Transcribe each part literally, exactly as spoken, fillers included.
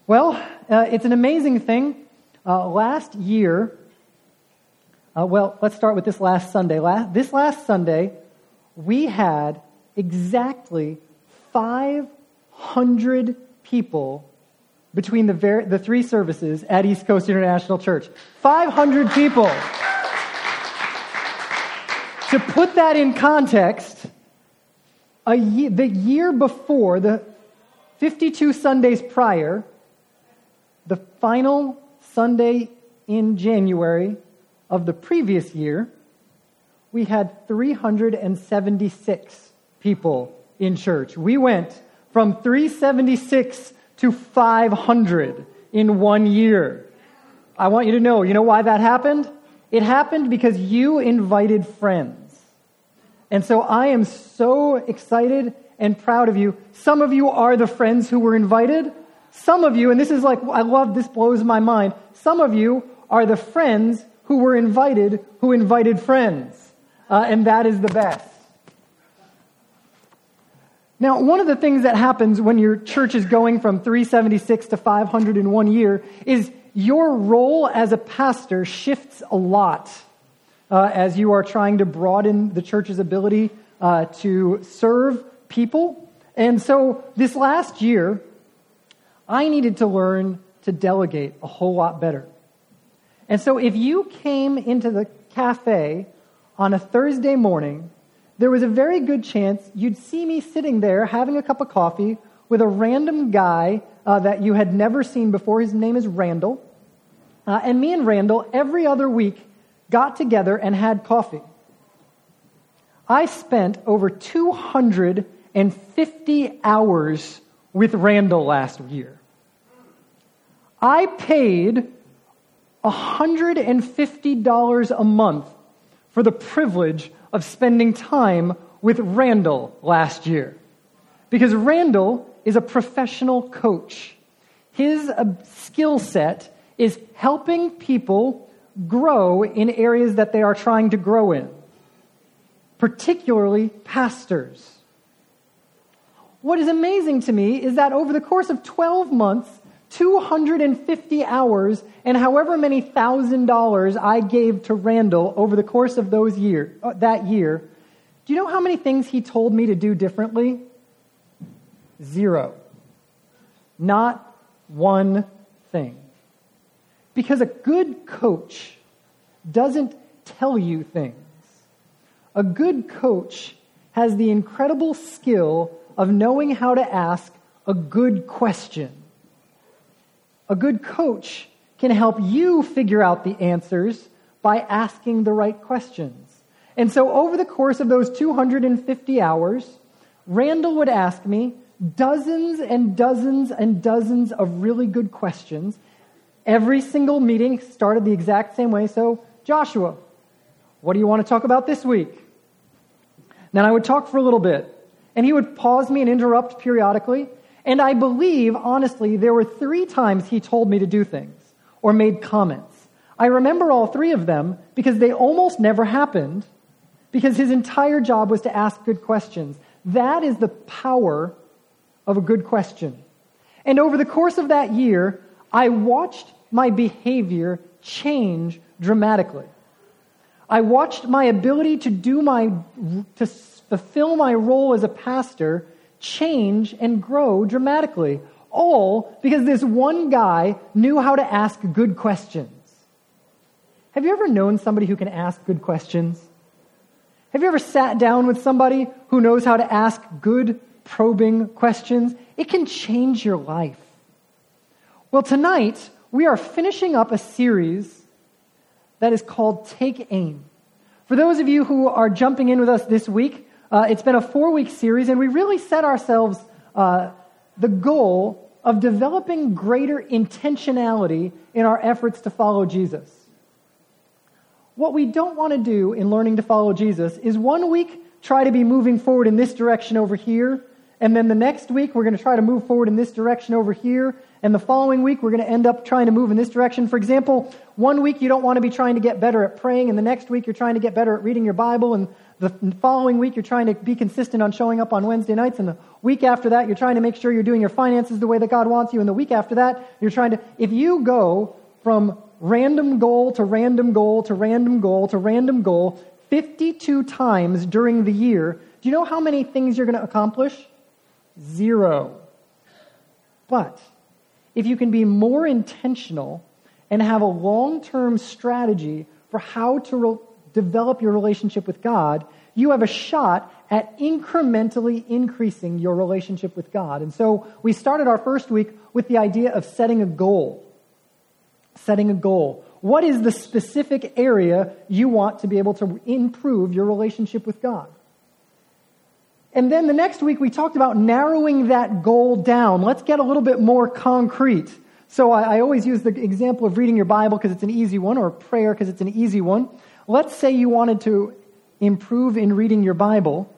Well, uh, it's an amazing thing. Uh, last year, uh, well, let's start with this last Sunday. Last, this last Sunday, we had exactly five hundred people between the, ver- the three services at East Coast International Church. five hundred people. To put that in context, a ye- the year before, the fifty-two Sundays prior, the final Sunday in January of the previous year, we had three hundred seventy-six people in church. We went from three hundred seventy-six to five hundred in one year. I want you to know, you know why that happened? It happened because you invited friends. And so I am so excited and proud of you. Some of you are the friends who were invited. Some of you, and this is like, I love, this blows my mind. Some of you are the friends who were invited, who invited friends. Uh, and that is the best. Now, one of the things that happens when your church is going from three hundred seventy-six to five hundred in one year is your role as a pastor shifts a lot uh, as you are trying to broaden the church's ability uh, to serve people. And so this last year, I needed to learn to delegate a whole lot better. And so if you came into the cafe on a Thursday morning, there was a very good chance you'd see me sitting there having a cup of coffee with a random guy uh, that you had never seen before. His name is Randall. Uh, and me and Randall, every other week, got together and had coffee. I spent over two hundred fifty hours with Randall last year. I paid one hundred fifty dollars a month for the privilege of spending time with Randall last year. Because Randall is a professional coach. His uh, skill set is helping people grow in areas that they are trying to grow in, particularly pastors. What is amazing to me is that over the course of twelve months, two hundred fifty hours, and however many thousand dollars I gave to Randall over the course of those year, uh, that year, do you know how many things he told me to do differently? Zero. Not one thing. Because a good coach doesn't tell you things. A good coach has the incredible skill of knowing how to ask a good question. A good coach can help you figure out the answers by asking the right questions. And so over the course of those two hundred fifty hours, Randall would ask me dozens and dozens and dozens of really good questions. Every single meeting started the exact same way. So, Joshua, what do you want to talk about this week? Then I would talk for a little bit, and he would pause me and interrupt periodically. And I believe, honestly, there were three times he told me to do things or made comments. I remember all three of them because they almost never happened because his entire job was to ask good questions. That is the power of a good question. And over the course of that year, I watched my behavior change dramatically. I watched my ability to do my, to fulfill my role as a pastor change and grow dramatically. All because this one guy knew how to ask good questions. Have you ever known somebody who can ask good questions? Have you ever sat down with somebody who knows how to ask good, probing questions? It can change your life. Well, tonight, we are finishing up a series that is called Take Aim. For those of you who are jumping in with us this week, Uh, it's been a four-week series, and we really set ourselves uh, the goal of developing greater intentionality in our efforts to follow Jesus. What we don't want to do in learning to follow Jesus is one week try to be moving forward in this direction over here, And then the next week, we're going to try to move forward in this direction over here. And the following week, we're going to end up trying to move in this direction. For example, one week you don't want to be trying to get better at praying, and the next week you're trying to get better at reading your Bible, and the following week you're trying to be consistent on showing up on Wednesday nights, and the week after that you're trying to make sure you're doing your finances the way that God wants you, and the week after that you're trying to... If you go from random goal to random goal to random goal to random goal fifty-two times during the year, do you know how many things you're going to accomplish? Zero. But if you can be more intentional and have a long-term strategy for how to re- develop your relationship with God, you have a shot at incrementally increasing your relationship with God. And so we started our first week with the idea of setting a goal. Setting a goal. What is the specific area you want to be able to improve your relationship with God? And then the next week we talked about narrowing that goal down. Let's get a little bit more concrete. So I, I always use the example of reading your Bible because it's an easy one, or prayer because it's an easy one. Let's say you wanted to improve in reading your Bible.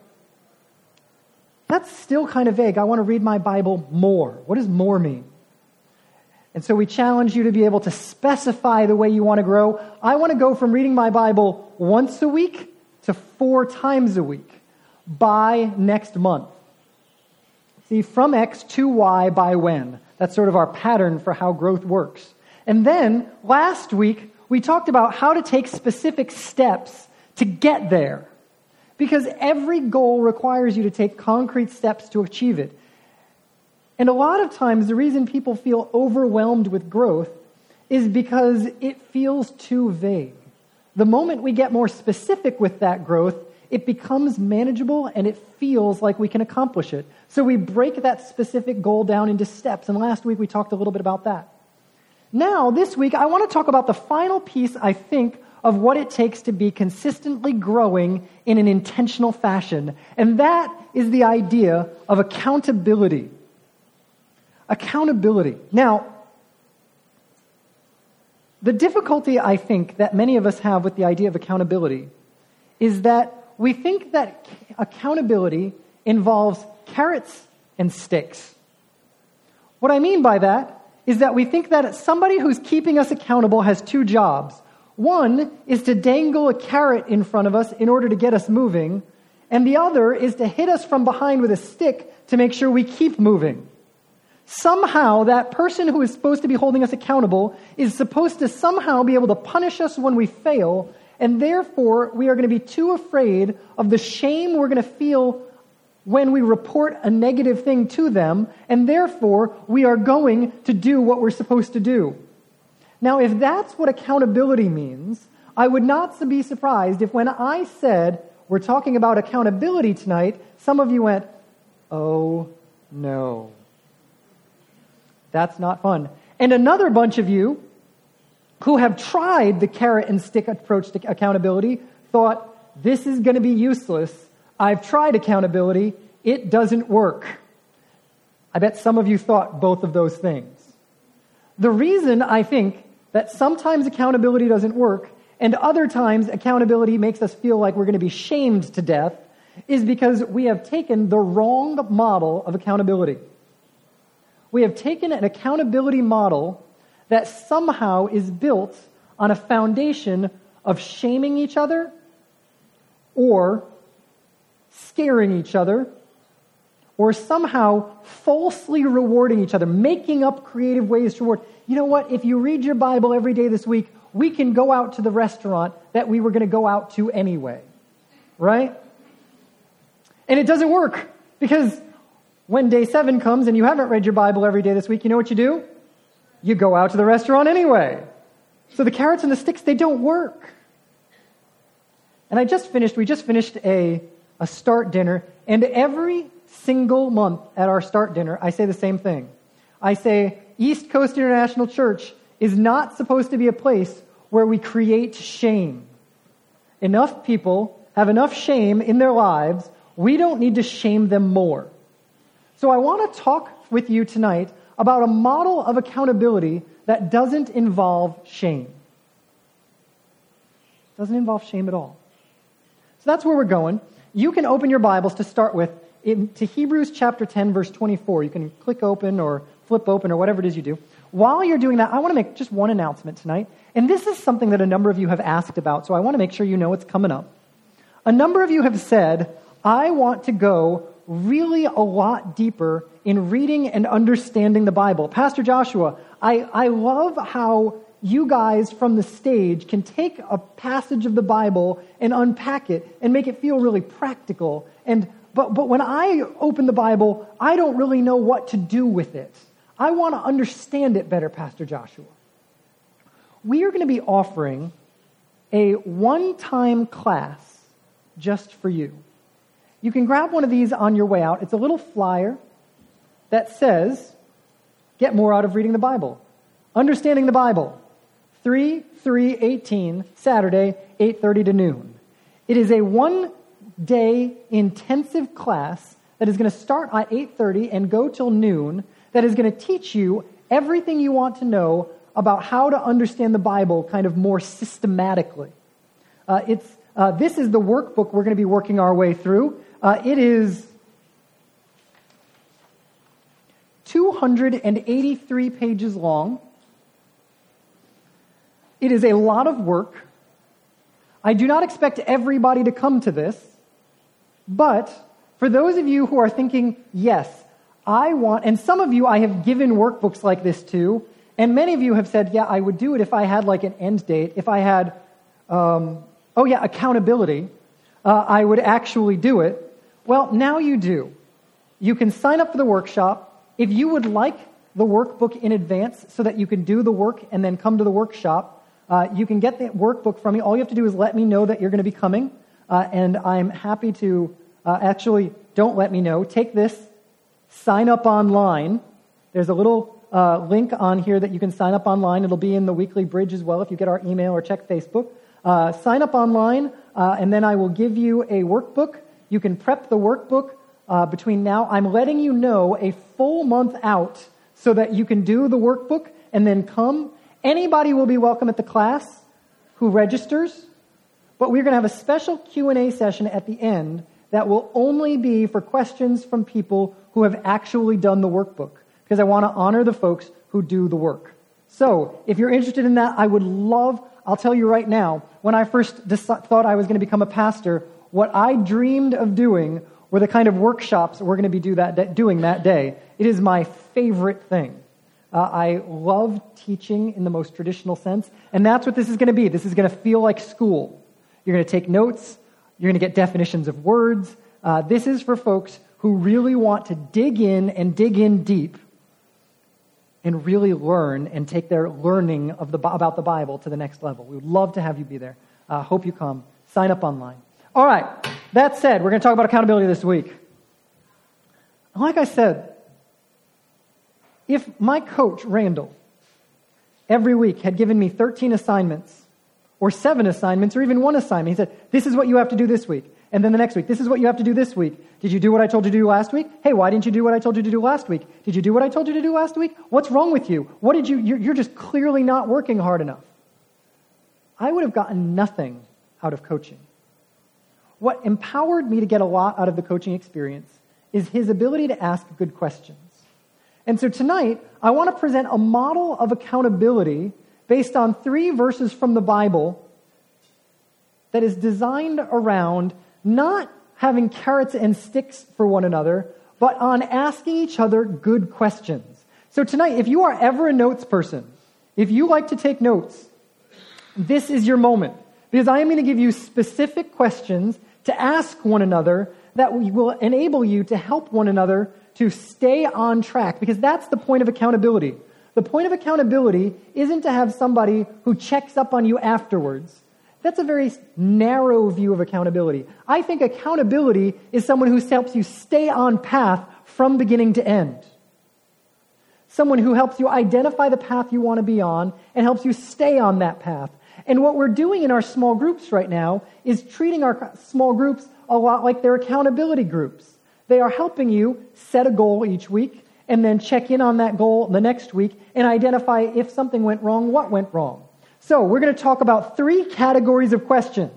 That's still kind of vague. I want to read my Bible more. What does more mean? And so we challenge you to be able to specify the way you want to grow. I want to go from reading my Bible once a week to four times a week by next month. See, from X to Y by when. That's sort of our pattern for how growth works. And then last week, we talked about how to take specific steps to get there. Because every goal requires you to take concrete steps to achieve it. And a lot of times, the reason people feel overwhelmed with growth is because it feels too vague. The moment we get more specific with that growth, it becomes manageable and it feels like we can accomplish it. So we break that specific goal down into steps. And last week, we talked a little bit about that. Now, this week, I want to talk about the final piece, I think, of what it takes to be consistently growing in an intentional fashion. And that is the idea of accountability. Accountability. Now, the difficulty, I think, that many of us have with the idea of accountability is that we think that accountability involves carrots and sticks. What I mean by that is that we think that somebody who's keeping us accountable has two jobs. One is to dangle a carrot in front of us in order to get us moving, and the other is to hit us from behind with a stick to make sure we keep moving. Somehow, that person who is supposed to be holding us accountable is supposed to somehow be able to punish us when we fail, and therefore, we are going to be too afraid of the shame we're going to feel when we report a negative thing to them, and therefore, we are going to do what we're supposed to do. Now, if that's what accountability means, I would not be surprised if when I said, we're talking about accountability tonight, some of you went, oh, no. That's not fun. And another bunch of you who have tried the carrot and stick approach to accountability thought, this is going to be useless. I've tried accountability. It doesn't work. I bet some of you thought both of those things. The reason I think that sometimes accountability doesn't work and other times accountability makes us feel like we're going to be shamed to death is because we have taken the wrong model of accountability. We have taken an accountability model that somehow is built on a foundation of shaming each other or scaring each other or somehow falsely rewarding each other, making up creative ways to reward. You know what? If you read your Bible every day this week, we can go out to the restaurant that we were going to go out to anyway, right? And it doesn't work because when day seven comes and you haven't read your Bible every day this week, you know what you do? You go out to the restaurant anyway. So the carrots and the sticks, they don't work. And I just finished, we just finished a, a start dinner, and every single month at our start dinner, I say the same thing. I say, East Coast International Church is not supposed to be a place where we create shame. Enough people have enough shame in their lives, we don't need to shame them more. So I want to talk with you tonight about a model of accountability that doesn't involve shame. Doesn't involve shame at all. So that's where we're going. You can open your Bibles to start with into Hebrews chapter ten, verse twenty-four. You can click open or flip open or whatever it is you do. While you're doing that, I want to make just one announcement tonight. And this is something that a number of you have asked about, so I want to make sure you know it's coming up. A number of you have said, I want to go really a lot deeper in reading and understanding the Bible. Pastor Joshua, I, I love how you guys from the stage can take a passage of the Bible and unpack it and make it feel really practical. And but but when I open the Bible, I don't really know what to do with it. I want to understand it better, Pastor Joshua. We are going to be offering a one-time class just for you. You can grab one of these on your way out. It's a little flyer that says, get more out of reading the Bible. Understanding the Bible. three three eighteen, Saturday, eight thirty to noon. It is a one-day intensive class that is going to start at eight thirty and go till noon, that is going to teach you everything you want to know about how to understand the Bible kind of more systematically. Uh, it's uh, this is the workbook we're going to be working our way through. Uh, it is two hundred eighty-three pages long. It is a lot of work. I do not expect everybody to come to this, but for those of you who are thinking, yes, I want, and some of you I have given workbooks like this to, and many of you have said, yeah, I would do it if I had like an end date, if I had, um, oh yeah, accountability, uh, I would actually do it. Well, now you do. You can sign up for the workshop. If you would like the workbook in advance so that you can do the work and then come to the workshop, uh, you can get the workbook from me. All you have to do is let me know that you're going to be coming, uh, and I'm happy to, uh, actually, don't let me know. Take this, sign up online. There's a little uh, link on here that you can sign up online. It'll be in the weekly bridge as well if you get our email or check Facebook. Uh, sign up online, uh, and then I will give you a workbook. You can prep the workbook uh, between now. I'm letting you know a full month out so that you can do the workbook and then come. Anybody will be welcome at the class who registers, but we're going to have a special Q and A session at the end that will only be for questions from people who have actually done the workbook, because I want to honor the folks who do the work. So if you're interested in that, I would love, I'll tell you right now, when I first dis- thought I was going to become a pastor, what I dreamed of doing were the kind of workshops we're going to be do that, doing that day. It is my favorite thing. Uh, I love teaching in the most traditional sense, and that's what this is going to be. This is going to feel like school. You're going to take notes. You're going to get definitions of words. Uh, this is for folks who really want to dig in and dig in deep and really learn and take their learning of the about the Bible to the next level. We would love to have you be there. Uh, hope you come. Sign up online. All right. That said, we're going to talk about accountability this week. Like I said, if my coach, Randall, every week had given me thirteen assignments, or seven assignments, or even one assignment, he said, this is what you have to do this week. And then the next week, this is what you have to do this week. Did you do what I told you to do last week? Hey, why didn't you do what I told you to do last week? Did you do what I told you to do last week? What's wrong with you? What did you, you're, you're just clearly not working hard enough. I would have gotten nothing out of coaching. What empowered me to get a lot out of the coaching experience is his ability to ask good questions. And so tonight, I want to present a model of accountability based on three verses from the Bible that is designed around not having carrots and sticks for one another, but on asking each other good questions. So tonight, if you are ever a notes person, if you like to take notes, this is your moment, because I am going to give you specific questions to ask one another that will enable you to help one another to stay on track, because that's the point of accountability. The point of accountability isn't to have somebody who checks up on you afterwards. That's a very narrow view of accountability. I think accountability is someone who helps you stay on path from beginning to end. Someone who helps you identify the path you want to be on and helps you stay on that path. And what we're doing in our small groups right now is treating our small groups a lot like they're accountability groups. They are helping you set a goal each week and then check in on that goal the next week and identify if something went wrong, what went wrong. So we're going to talk about three categories of questions.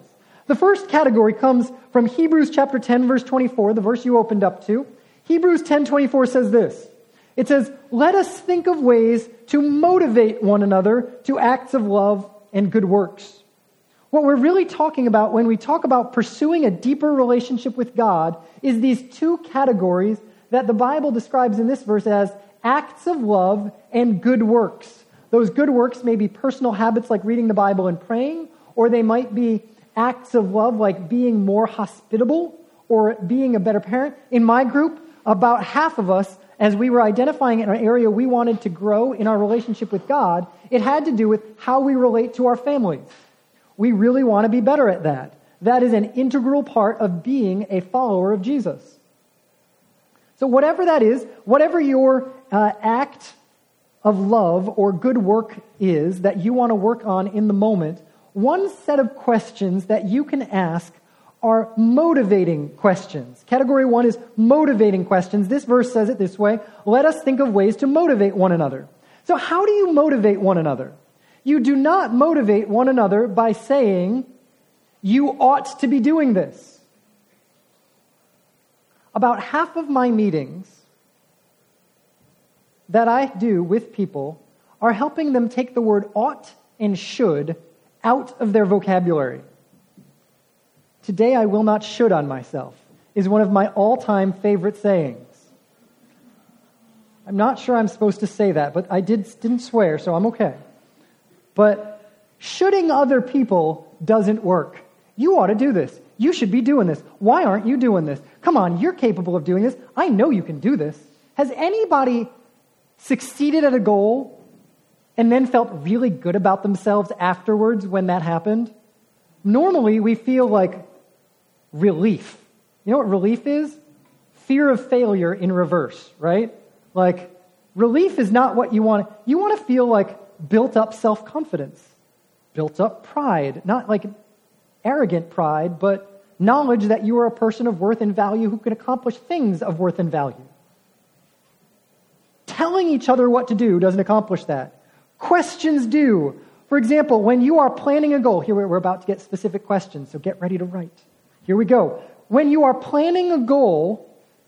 The first category comes from Hebrews chapter ten, verse twenty-four, the verse you opened up to. Hebrews ten twenty-four says this. It says, "Let us think of ways to motivate one another to acts of love and good works." What we're really talking about when we talk about pursuing a deeper relationship with God is these two categories that the Bible describes in this verse as acts of love and good works. Those good works may be personal habits like reading the Bible and praying, or they might be acts of love like being more hospitable or being a better parent. In my group, about half of us, as we were identifying an area we wanted to grow in our relationship with God, it had to do with how we relate to our families. We really want to be better at that. That is an integral part of being a follower of Jesus. So whatever that is, whatever your uh, act of love or good work is that you want to work on in the moment, one set of questions that you can ask are motivating questions. Category one is motivating questions. This verse says it this way: let us think of ways to motivate one another. So how do you motivate one another? You do not motivate one another by saying, you ought to be doing this. About half of my meetings that I do with people are helping them take the word ought and should out of their vocabulary. Today I will not should on myself is one of my all-time favorite sayings. I'm not sure I'm supposed to say that, but I did, didn't swear, so I'm okay. But shoulding other people doesn't work. You ought to do this. You should be doing this. Why aren't you doing this? Come on, you're capable of doing this. I know you can do this. Has anybody succeeded at a goal and then felt really good about themselves afterwards when that happened? Normally, we feel like relief. You know what relief is? Fear of failure in reverse, right? Like, relief is not what you want. You want to feel like built up self-confidence, built up pride, not like arrogant pride, but knowledge that you are a person of worth and value who can accomplish things of worth and value. Telling each other what to do doesn't accomplish that. Questions do. For example, when you are planning a goal, here we're about to get specific questions, so get ready to write. Here we go. When you are planning a goal,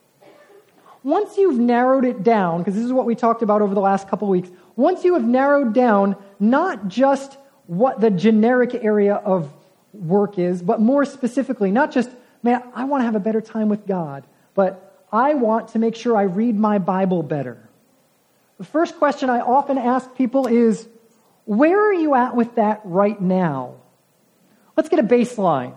once you've narrowed it down, because this is what we talked about over the last couple weeks, once you have narrowed down not just what the generic area of work is, but more specifically, not just, man, I want to have a better time with God, but I want to make sure I read my Bible better. The first question I often ask people is, where are you at with that right now? Let's get a baseline.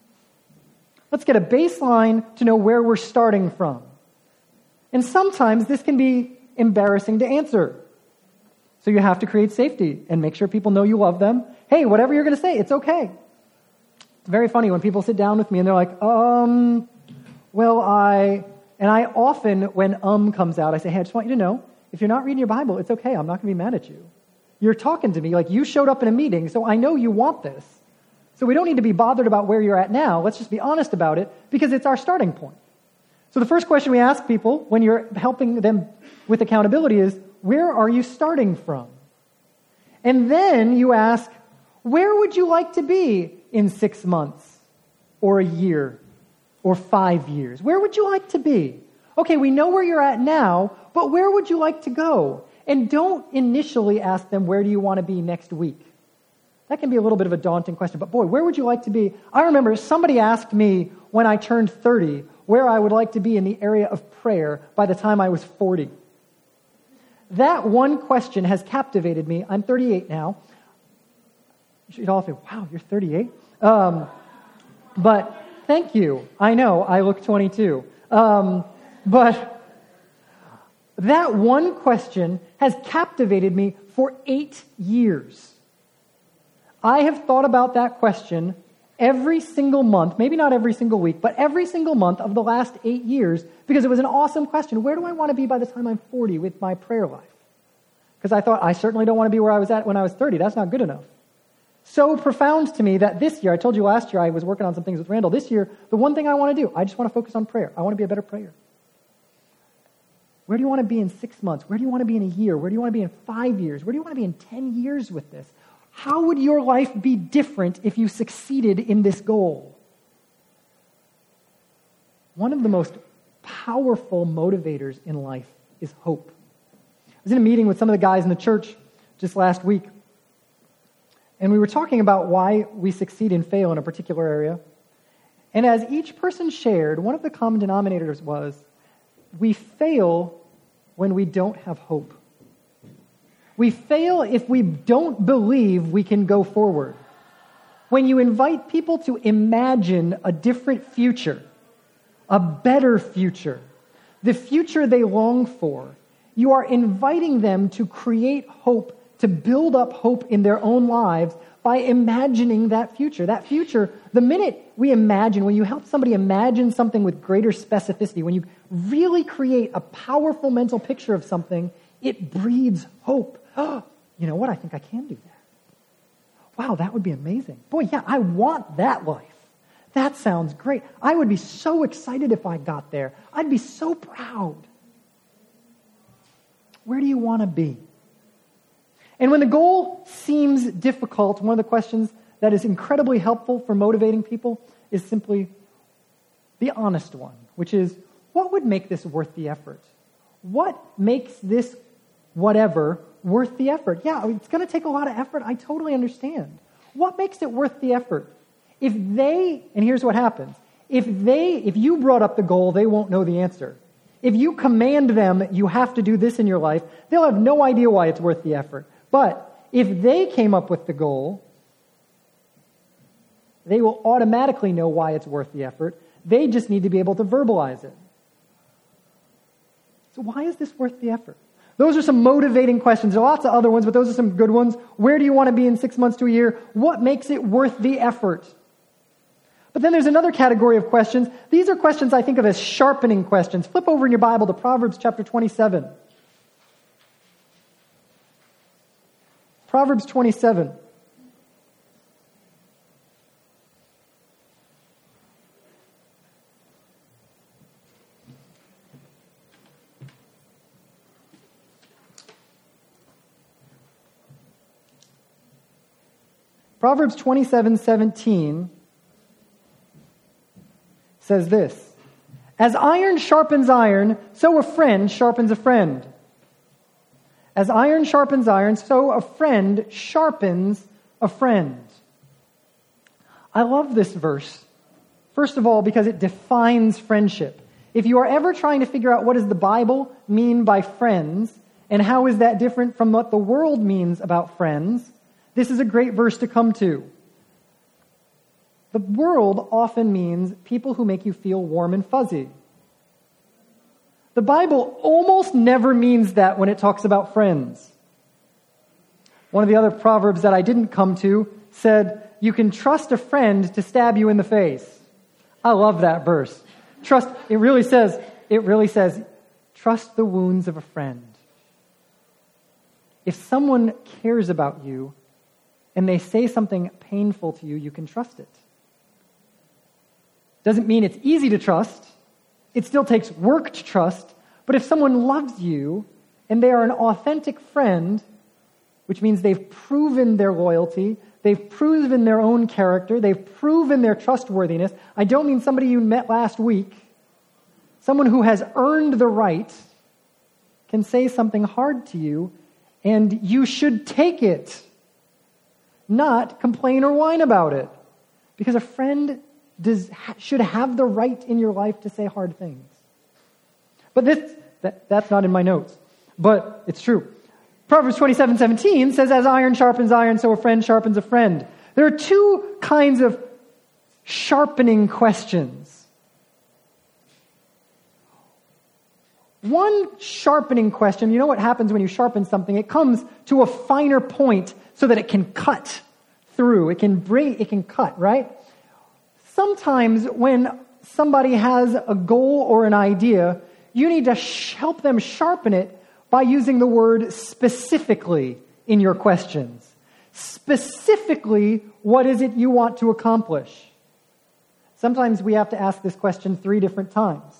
Let's get a baseline to know where we're starting from. And sometimes this can be embarrassing to answer. So you have to create safety and make sure people know you love them. Hey, whatever you're going to say, it's okay. It's very funny when people sit down with me and they're like, um, well, I, and I often, when um comes out, I say, hey, I just want you to know, if you're not reading your Bible, it's okay. I'm not going to be mad at you. You're talking to me like you showed up in a meeting, so I know you want this. So we don't need to be bothered about where you're at now. Let's just be honest about it because it's our starting point. So the first question we ask people when you're helping them with accountability is, where are you starting from? And then you ask, where would you like to be in six months or a year or five years? Where would you like to be? Okay, we know where you're at now, but where would you like to go? And don't initially ask them, where do you want to be next week? That can be a little bit of a daunting question, but boy, where would you like to be? I remember somebody asked me when I turned thirty where I would like to be in the area of prayer by the time I was forty. That one question has captivated me. I'm thirty-eight now. You should all say, wow, you're thirty-eight? Um, but thank you. I know, I look twenty-two. Um, but that one question has captivated me for eight years. I have thought about that question every single month, maybe not every single week, but every single month of the last eight years because it was an awesome question. Where do I want to be by the time I'm forty with my prayer life? Because I thought, I certainly don't want to be where I was at when I was thirty. That's not good enough. So profound to me that this year, I told you last year I was working on some things with Randall. This year, the one thing I want to do, I just want to focus on prayer. I want to be a better prayer. Where do you want to be in six months? Where do you want to be in a year? Where do you want to be in five years? Where do you want to be in ten years with this? How would your life be different if you succeeded in this goal? one of the most powerful motivators in life is hope. I was in a meeting with some of the guys in the church just last week, and we were talking about why we succeed and fail in a particular area. And as each person shared, one of the common denominators was, we fail when we don't have hope. We fail if we don't believe we can go forward. When you invite people to imagine a different future, a better future, the future they long for, you are inviting them to create hope, to build up hope in their own lives by imagining that future. That future, the minute we imagine, when you help somebody imagine something with greater specificity, when you really create a powerful mental picture of something, it breeds hope. Oh, you know what? I think I can do that. Wow, that would be amazing. Boy, yeah, I want that life. That sounds great. I would be so excited if I got there. I'd be so proud. Where do you want to be? And when the goal seems difficult, one of the questions that is incredibly helpful for motivating people is simply the honest one, which is, what would make this worth the effort? What makes this whatever worth the effort? Yeah, it's going to take a lot of effort. I totally understand. What makes it worth the effort? If they, and here's what happens, if they, if you brought up the goal, they won't know the answer. If you command them, you have to do this in your life, they'll have no idea why it's worth the effort. But if they came up with the goal, they will automatically know why it's worth the effort. They just need to be able to verbalize it. So why is this worth the effort? Those are some motivating questions. There are lots of other ones, but those are some good ones. Where do you want to be in six months to a year? What makes it worth the effort? But then there's another category of questions. These are questions I think of as sharpening questions. Flip over in your Bible to Proverbs chapter twenty-seven. Proverbs twenty-seven. Proverbs twenty-seven seventeen says this, as iron sharpens iron, so a friend sharpens a friend. As iron sharpens iron, so a friend sharpens a friend. I love this verse, first of all, because it defines friendship. If you are ever trying to figure out what does the Bible mean by friends, and how is that different from what the world means about friends, this is a great verse to come to. The world often means people who make you feel warm and fuzzy. The Bible almost never means that when it talks about friends. One of the other proverbs that I didn't come to said, you can trust a friend to stab you in the face. I love that verse. Trust, it really says, it really says, trust the wounds of a friend. If someone cares about you and they say something painful to you, you can trust it. Doesn't mean it's easy to trust. It still takes work to trust. But if someone loves you and they are an authentic friend, which means they've proven their loyalty, they've proven their own character, they've proven their trustworthiness. I don't mean somebody you met last week. Someone who has earned the right can say something hard to you, and you should take it, not complain or whine about it. Because a friend does should have the right in your life to say hard things. But this that, that's not in my notes, but it's true. Proverbs twenty-seven seventeen says, as iron sharpens iron, so a friend sharpens a friend. There are two kinds of sharpening questions. One sharpening question, you know what happens when you sharpen something? It comes to a finer point so that it can cut through. It can bring, it can cut, right? Sometimes when somebody has a goal or an idea, you need to sh- help them sharpen it by using the word specifically in your questions. Specifically, what is it you want to accomplish? Sometimes we have to ask this question three different times.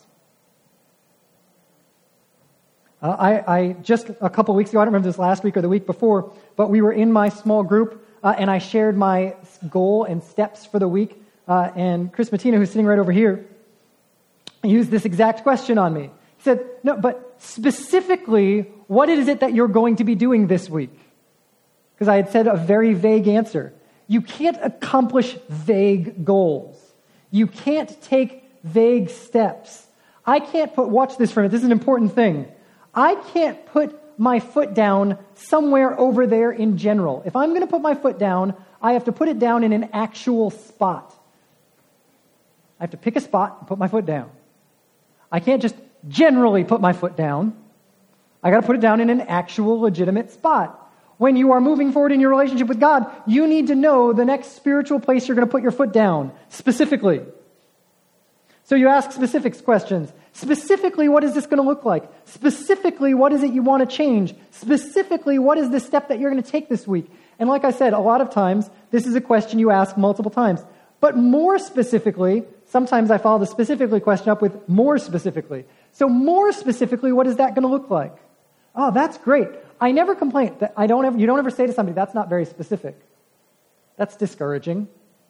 Uh, I, I just a couple weeks ago, I don't remember this last week or the week before, but we were in my small group, uh, and I shared my goal and steps for the week. Uh, and Chris Mattina, who's sitting right over here, used this exact question on me. He said, no, but specifically, what is it that you're going to be doing this week? Because I had said a very vague answer. You can't accomplish vague goals. You can't take vague steps. I can't put, watch this for a minute, this is an important thing. I can't put my foot down somewhere over there in general. If I'm going to put my foot down, I have to put it down in an actual spot. I have to pick a spot and put my foot down. I can't just generally put my foot down. I got to put it down in an actual legitimate spot. When you are moving forward in your relationship with God, you need to know the next spiritual place you're going to put your foot down, specifically. So you ask specifics questions. Specifically, what is this going to look like? Specifically, what is it you want to change? Specifically, what is the step that you're going to take this week? And like I said, a lot of times, this is a question you ask multiple times. But more specifically, sometimes I follow the specifically question up with more specifically. So more specifically, what is that going to look like? Oh, that's great. I never complain. That I don't ever, you don't ever say to somebody, that's not very specific. That's discouraging.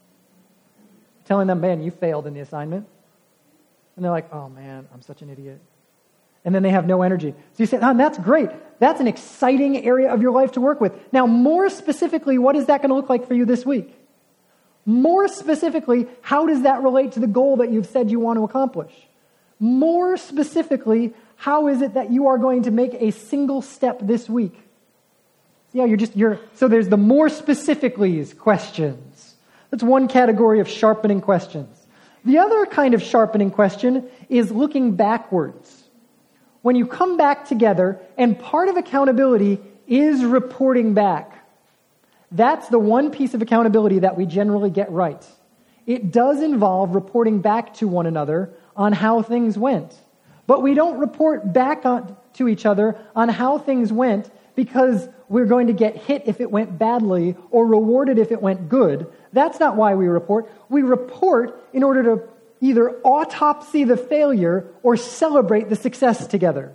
Telling them, man, you failed in the assignment. And they're like, oh man, I'm such an idiot. And then they have no energy. So you say, oh, that's great. That's an exciting area of your life to work with. Now, more specifically, what is that going to look like for you this week? More specifically, how does that relate to the goal that you've said you want to accomplish? More specifically, how is it that you are going to make a single step this week? Yeah, you're just, you're, so there's the more specifically questions. That's one category of sharpening questions. The other kind of sharpening question is looking backwards. When you come back together, and part of accountability is reporting back. That's the one piece of accountability that we generally get right. It does involve reporting back to one another on how things went. But we don't report back on, to each other on how things went because we're going to get hit if it went badly or rewarded if it went good. That's not why we report. We report in order to either autopsy the failure or celebrate the success together.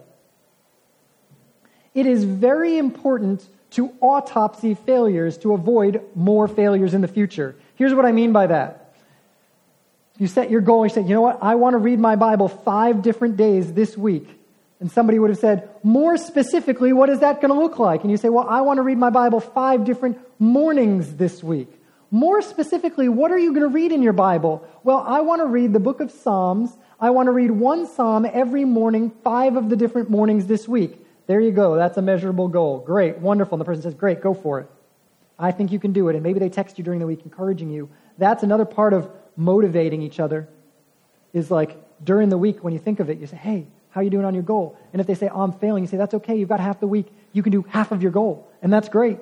It is very important to autopsy failures to avoid more failures in the future. Here's what I mean by that. You set your goal, you say, you know what, I want to read my Bible five different days this week. And somebody would have said, more specifically, what is that going to look like? And you say, well, I want to read my Bible five different mornings this week. More specifically, what are you going to read in your Bible? Well, I want to read the book of Psalms. I want to read one psalm every morning, five of the different mornings this week. There you go. That's a measurable goal. Great. Wonderful. And the person says, great, go for it. I think you can do it. And maybe they text you during the week encouraging you. That's another part of motivating each other is like during the week when you think of it, you say, hey, how are you doing on your goal? And if they say, oh, I'm failing, you say, that's okay. You've got half the week. You can do half of your goal. And that's great.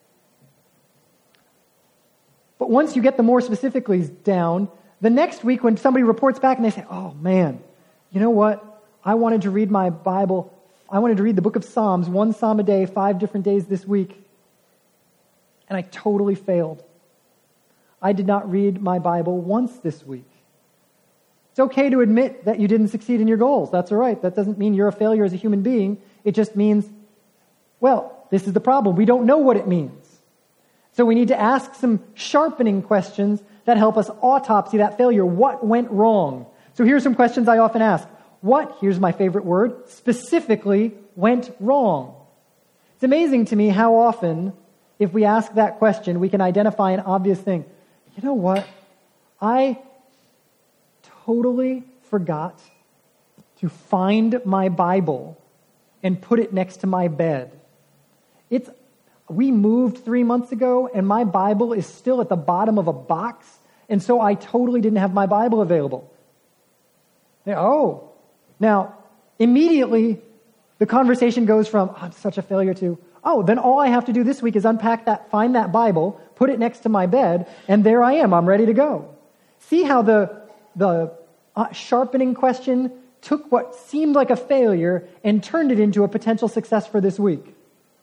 But once you get the more specifically down, the next week when somebody reports back and they say, oh man, you know what? I wanted to read my Bible. I wanted to read the book of Psalms, one psalm a day, five different days this week. And I totally failed. I did not read my Bible once this week. It's okay to admit that you didn't succeed in your goals. That's all right. That doesn't mean you're a failure as a human being. It just means, well, this is the problem. We don't know what it means. So we need to ask some sharpening questions that help us autopsy that failure. What went wrong? So here's some questions I often ask. What, here's my favorite word, specifically went wrong? It's amazing to me how often, if we ask that question, we can identify an obvious thing. You know what? I totally forgot to find my Bible and put it next to my bed. It's We moved three months ago, and my Bible is still at the bottom of a box, and so I totally didn't have my Bible available. Oh, now, immediately, the conversation goes from, oh, I'm such a failure, to, oh, then all I have to do this week is unpack that, find that Bible, put it next to my bed, and there I am, I'm ready to go. See how the, the uh, sharpening question took what seemed like a failure and turned it into a potential success for this week.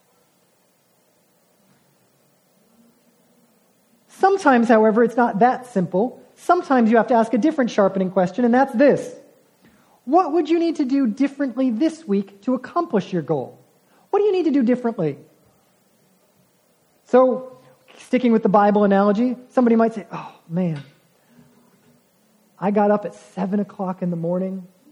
Sometimes, however, it's not that simple. Sometimes you have to ask a different sharpening question, and that's this. What would you need to do differently this week to accomplish your goal? What do you need to do differently? So, sticking with the Bible analogy, somebody might say, oh, man, I got up at seven o'clock in the morning,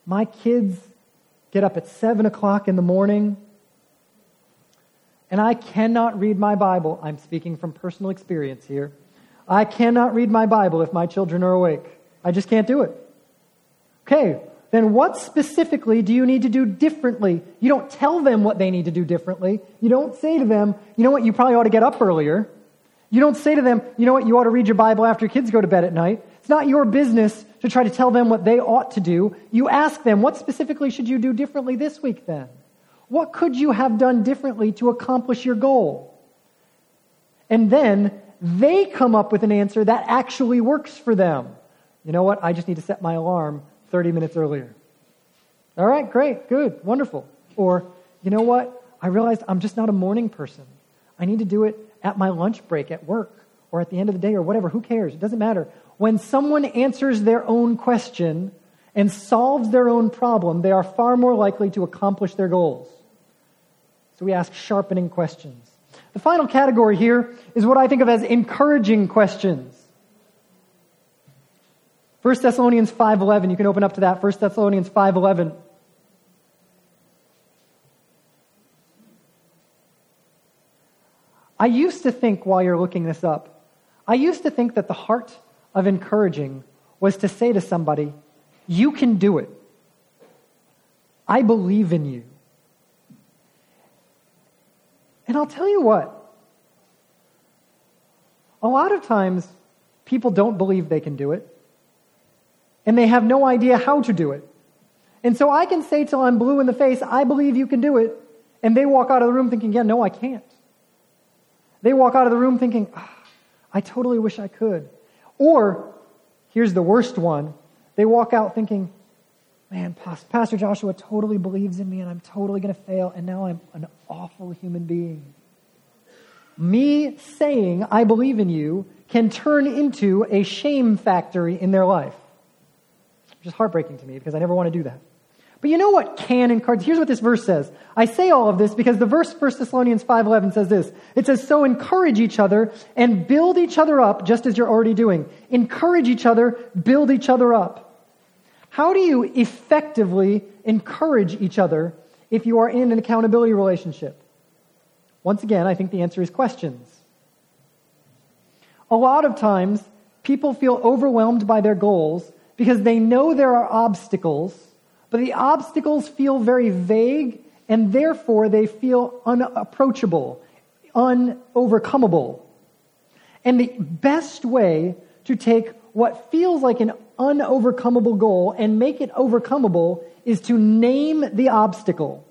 My kids get up at seven o'clock in the morning, and I cannot read my Bible. I'm speaking from personal experience here. I cannot read my Bible if my children are awake. I just can't do it. Okay, then what specifically do you need to do differently? You don't tell them what they need to do differently. You don't say to them, you know what, you probably ought to get up earlier. You don't say to them, you know what, you ought to read your Bible after your kids go to bed at night. It's not your business to try to tell them what they ought to do. You ask them, what specifically should you do differently this week then? What could you have done differently to accomplish your goal? And then they come up with an answer that actually works for them. You know what, I just need to set my alarm thirty minutes earlier. All right, great, good, wonderful. Or, you know what, I realized I'm just not a morning person. I need to do it at my lunch break at work or at the end of the day or whatever. Who cares? It doesn't matter. When someone answers their own question and solves their own problem, they are far more likely to accomplish their goals. So we ask sharpening questions. The final category here is what I think of as encouraging questions. First Thessalonians five eleven, you can open up to that, First Thessalonians five eleven. I used to think, while you're looking this up, I used to think that the heart of encouraging was to say to somebody, you can do it. I believe in you. And I'll tell you what, a lot of times people don't believe they can do it, and they have no idea how to do it. And so I can say till I'm blue in the face, I believe you can do it, and they walk out of the room thinking, yeah, no, I can't. They walk out of the room thinking, oh, I totally wish I could. Or, here's the worst one, they walk out thinking, man, Pastor Joshua totally believes in me and I'm totally going to fail, and now I'm an awful human being. Me saying I believe in you can turn into a shame factory in their life. Which is heartbreaking to me because I never want to do that. But you know what can encourage? Here's what this verse says. I say all of this because the verse First Thessalonians five eleven says this. It says, so encourage each other and build each other up just as you're already doing. Encourage each other, build each other up. How do you effectively encourage each other if you are in an accountability relationship? Once again, I think the answer is questions. A lot of times, people feel overwhelmed by their goals because they know there are obstacles, but the obstacles feel very vague, and therefore they feel unapproachable, unovercomable. And the best way to take what feels like an unovercomable goal and make it overcomable is to name the obstacle.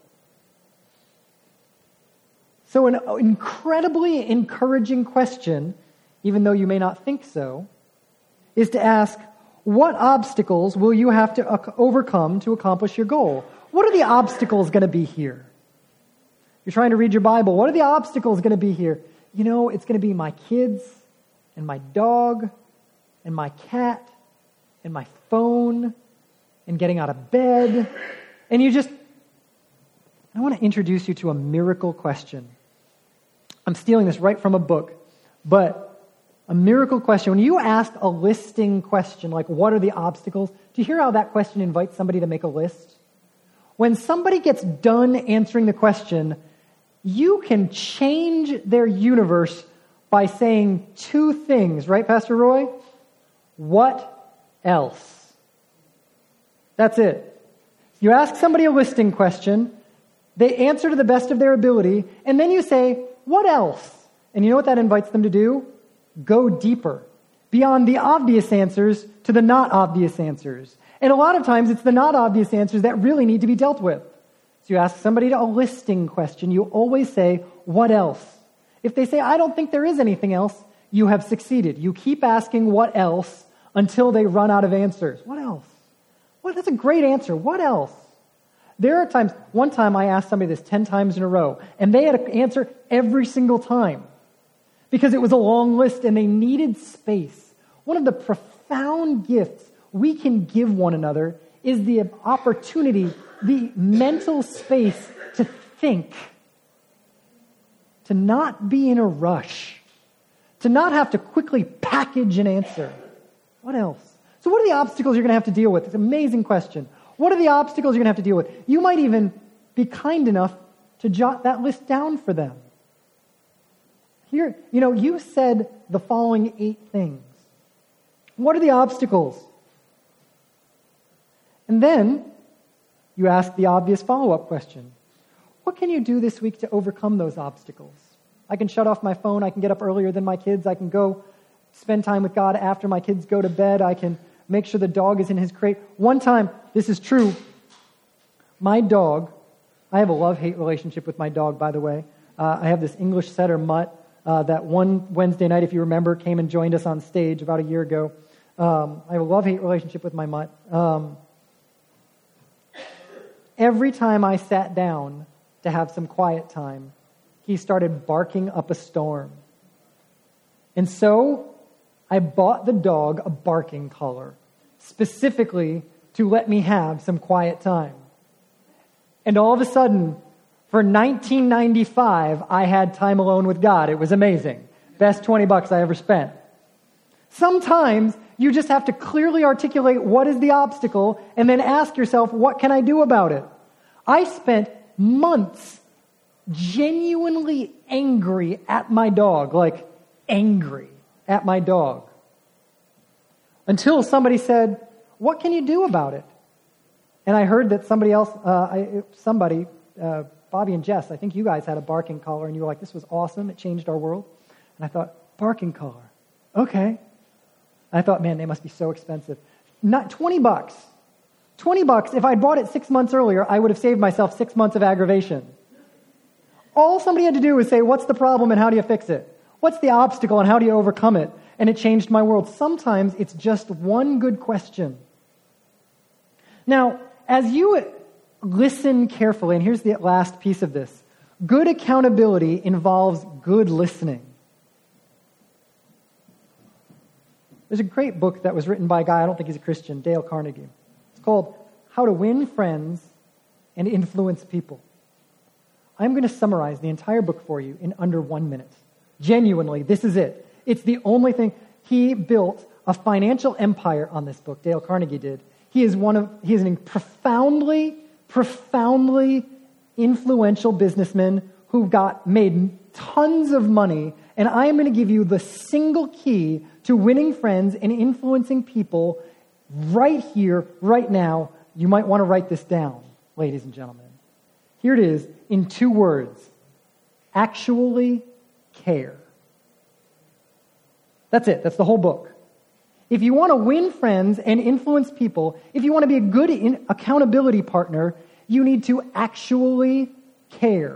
So an incredibly encouraging question, even though you may not think so, is to ask, what obstacles will you have to overcome to accomplish your goal? What are the obstacles going to be here? You're trying to read your Bible. What are the obstacles going to be here? You know, it's going to be my kids and my dog and my cat and my phone and getting out of bed. And you just, I want to introduce you to a miracle question. I'm stealing this right from a book, but a miracle question. When you ask a listing question, like what are the obstacles, do you hear how that question invites somebody to make a list? When somebody gets done answering the question, you can change their universe by saying two things, right, Pastor Roy? What else? That's it. You ask somebody a listing question, they answer to the best of their ability, and then you say, what else? And you know what that invites them to do? Go deeper, beyond the obvious answers to the not obvious answers. And a lot of times it's the not obvious answers that really need to be dealt with. So you ask somebody a listing question, you always say, what else? If they say, I don't think there is anything else, you have succeeded. You keep asking what else until they run out of answers. What else? Well, that's a great answer. What else? There are times, one time I asked somebody this ten times in a row, and they had an answer every single time because it was a long list and they needed space. One of the profound gifts we can give one another is the opportunity, the mental space to think, to not be in a rush, to not have to quickly package an answer. What else? So what are the obstacles you're going to have to deal with? It's an amazing question. What are the obstacles you're going to have to deal with? You might even be kind enough to jot that list down for them. Here, you know, you said the following eight things. What are the obstacles? And then you ask the obvious follow-up question. What can you do this week to overcome those obstacles? I can shut off my phone. I can get up earlier than my kids. I can go spend time with God after my kids go to bed. I can make sure the dog is in his crate. One time, this is true, my dog, I have a love-hate relationship with my dog, by the way. Uh, I have this English setter mutt uh, that one Wednesday night, if you remember, came and joined us on stage about a year ago. Um, I have a love-hate relationship with my mutt. Um, every time I sat down to have some quiet time, he started barking up a storm. And so I bought the dog a barking collar, specifically to let me have some quiet time. And all of a sudden, for nineteen ninety-five, I had time alone with God. It was amazing. Best twenty bucks I ever spent. Sometimes you just have to clearly articulate what is the obstacle and then ask yourself, what can I do about it? I spent months genuinely angry at my dog, like angry at my dog. Until somebody said, what can you do about it? And I heard that somebody else, uh, I, somebody, uh, Bobby and Jess, I think you guys had a barking collar, and you were like, this was awesome, it changed our world. And I thought, barking collar, okay. And I thought, man, they must be so expensive. Not twenty bucks. twenty bucks, if I'd bought it six months earlier, I would have saved myself six months of aggravation. All somebody had to do was say, what's the problem and how do you fix it? What's the obstacle and how do you overcome it? And it changed my world. Sometimes it's just one good question. Now, as you listen carefully, and here's the last piece of this, good accountability involves good listening. There's a great book that was written by a guy, I don't think he's a Christian, Dale Carnegie. It's called How to Win Friends and Influence People. I'm going to summarize the entire book for you in under one minute. Genuinely, this is it. It's the only thing. He built a financial empire on this book, Dale Carnegie did. He is one of, he is a profoundly, profoundly influential businessman who got, made tons of money, and I am going to give you the single key to winning friends and influencing people right here, right now. You might want to write this down, ladies and gentlemen. Here it is in two words. Actually care. That's it. That's the whole book. If you want to win friends and influence people, if you want to be a good in- accountability partner, you need to actually care.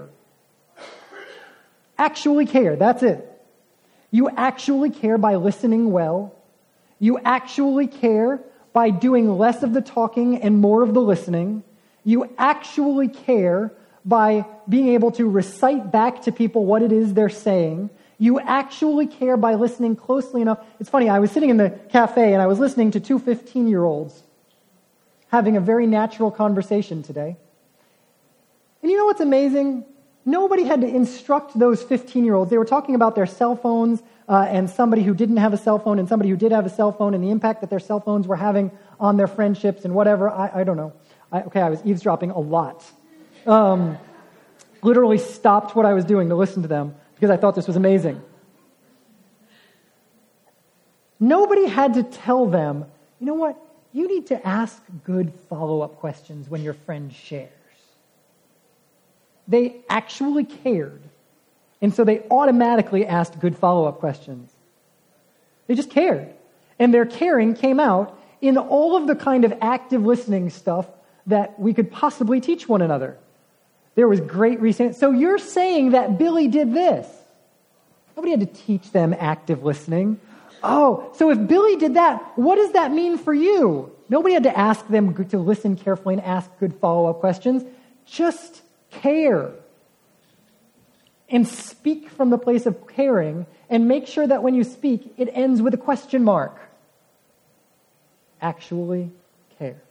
Actually care. That's it. You actually care by listening well. You actually care by doing less of the talking and more of the listening. You actually care by being able to recite back to people what it is they're saying. You actually care by listening closely enough. It's funny, I was sitting in the cafe and I was listening to two fifteen-year-olds having a very natural conversation today. And you know what's amazing? Nobody had to instruct those fifteen-year-olds. They were talking about their cell phones uh, and somebody who didn't have a cell phone and somebody who did have a cell phone and the impact that their cell phones were having on their friendships and whatever. I, I don't know. I, okay, I was eavesdropping a lot. Um, literally stopped what I was doing to listen to them because I thought this was amazing. Nobody had to tell them, you know what? You need to ask good follow-up questions when your friend shares. They actually cared. And so they automatically asked good follow-up questions. They just cared. And their caring came out in all of the kind of active listening stuff that we could possibly teach one another. There was great research. So you're saying that Billy did this. Nobody had to teach them active listening. Oh, so if Billy did that, what does that mean for you? Nobody had to ask them to listen carefully and ask good follow-up questions. Just care. And speak from the place of caring, and make sure that when you speak, it ends with a question mark. Actually care.